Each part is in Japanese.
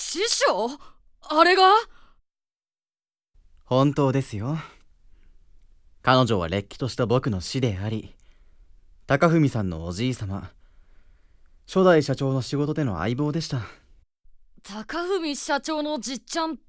師匠？あれが？ 本当ですよ。彼女はれっきとした僕の師であり、高文さんのおじいさま、初代社長の仕事での相棒でした。 高文社長のじっちゃんって、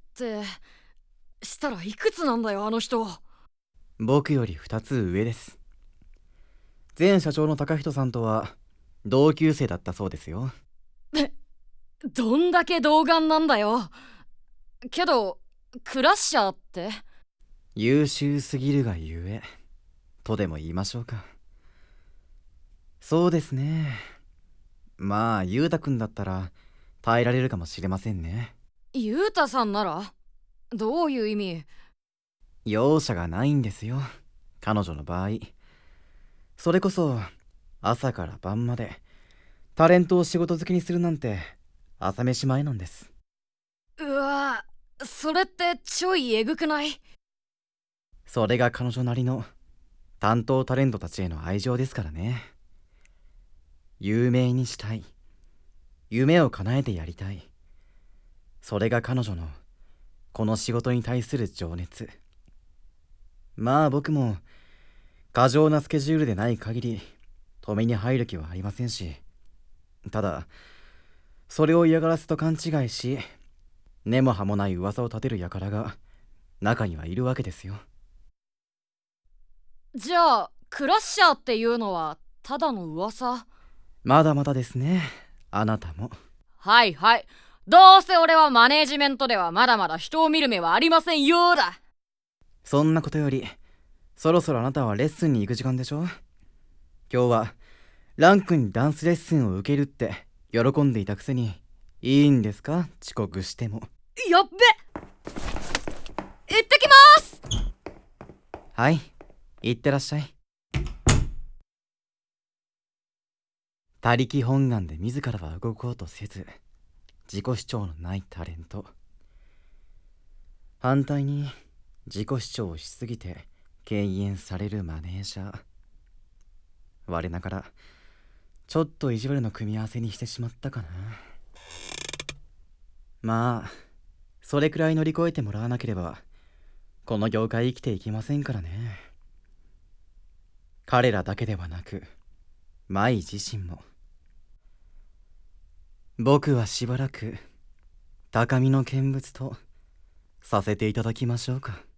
したらいくつなんだよあの人。 僕より2つ上です。前社長の高人さんとは同級生だったそうですよ。 どんだけ童顔なんだよ。けどクラッシャーって？ 優秀すぎるがゆえとでも言いましょうか。そうですね。まあゆうたくんだったら耐えられるかもしれませんね。 ゆうたさんなら？どういう意味？ 容赦がないんですよ、彼女の場合。それこそ朝から晩までタレントを仕事好きにするなんて朝飯前なんです。 うわ、それってちょいえぐくない？ それが彼女なりの担当タレントたちへの愛情ですからね。有名にしたい、夢を叶えてやりたい、それが彼女のこの仕事に対する情熱。まあ僕も過剰なスケジュールでない限り止めに入る気はありませんし、ただそれを嫌がらせと勘違いし根も葉もない噂を立てる輩が中にはいるわけですよ。 じゃあクラッシャーっていうのはただの噂？ まだまだですね、あなたも。 はいはい、どうせ俺はマネージメントではまだまだ人を見る目はありませんよだ。 そんなことよりそろそろあなたはレッスンに行く時間でしょ。今日はラン君にダンスレッスンを受けるって喜んでいたくせにいいんですか、遅刻しても。 やっべ、行ってきます。 はい、行ってらっしゃい。他力本願で自らは動こうとせず自己主張のないタレント、反対に自己主張をしすぎて敬遠されるマネージャー。我ながらちょっと意地悪の組み合わせにしてしまったかな。まあそれくらい乗り越えてもらわなければこの業界生きていきませんからね。彼らだけではなく舞自身も。僕はしばらく高みの見物とさせていただきましょうか。